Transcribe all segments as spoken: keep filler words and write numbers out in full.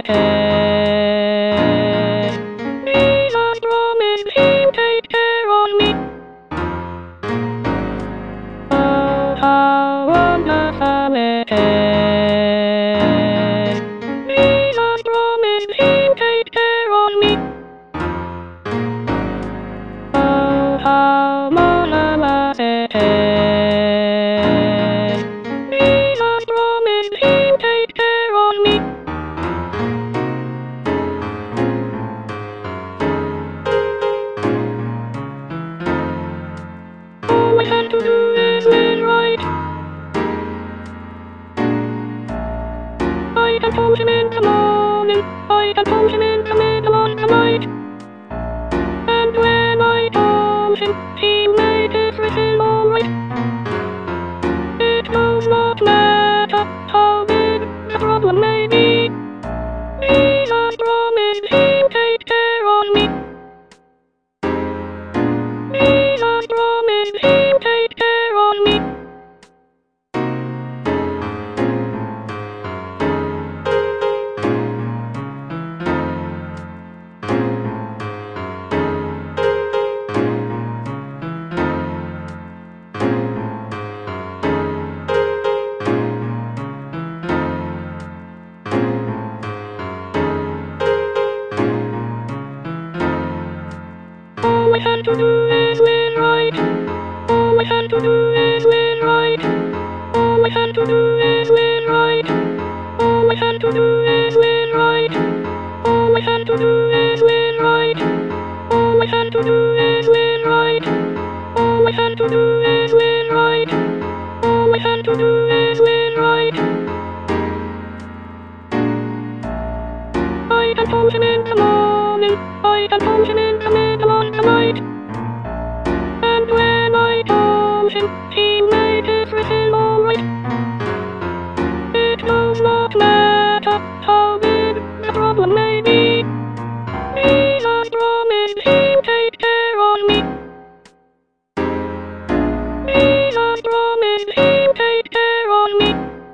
Jesus promised he'd take care of me. Oh, how wonderful it is. Jesus promised he'd take care of me. Oh, how marvelous it is. Jesus promised he'd take care of me. All we had to do is live right. I can phone him in the morning, I can phone him in the middle of the night. And when I told him, he made everything alright. It does not matter how big the problem may be. Jesus promised he'd take care of me. Jesus promised he'd take care of me. All we had to do is live right. All we had to do is live right. All we had to do is live right. All we had to do is live right. All we had to do is live right. All we had to do is live right. All we had to do is live right. All we had to do is live right. I can phone him in the morning, I can phone him in the middle of the night. And when I told him, he made everything alright. It does not matter how big the problem may be. Jesus promised he'd take care of me. Jesus promised he'd take care of me.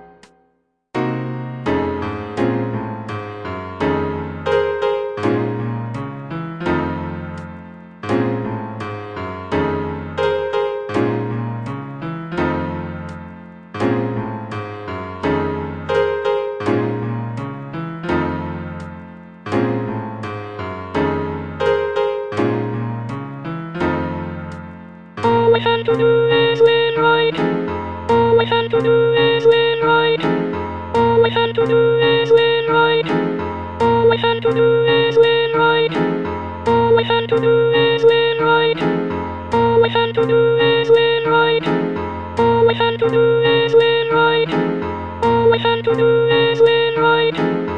All we had to do is live right. All we had to do is live right. All we had to do is live right. All we had to do is live right. All we had to do is live right. All we had to do is live right. All we had to do is live right. All we had to do is live right.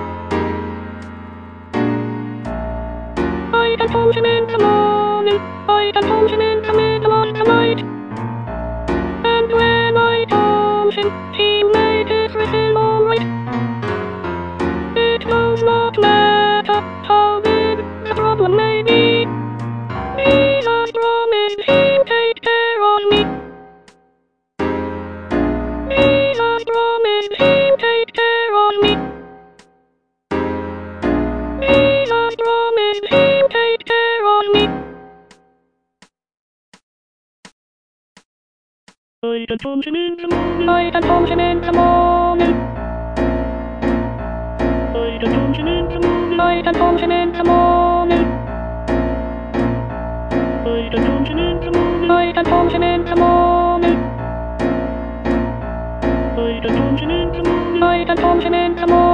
I can phone him in the morning, I can phone him in the middle of the night. And when I told him, he made everything alright. It does not matter how big the problem may be. Jesus promised he'd take care of me. Jesus promised he'd take care of me. Jesus promised he'd take care of me. I can phone him in the morning, I can phone him in the morning. I can phone him in the morning, I can phone him in the morning. I can phone him in the morning, I can phone him in the morning. I can phone him in the morning, I can phone him in the morning.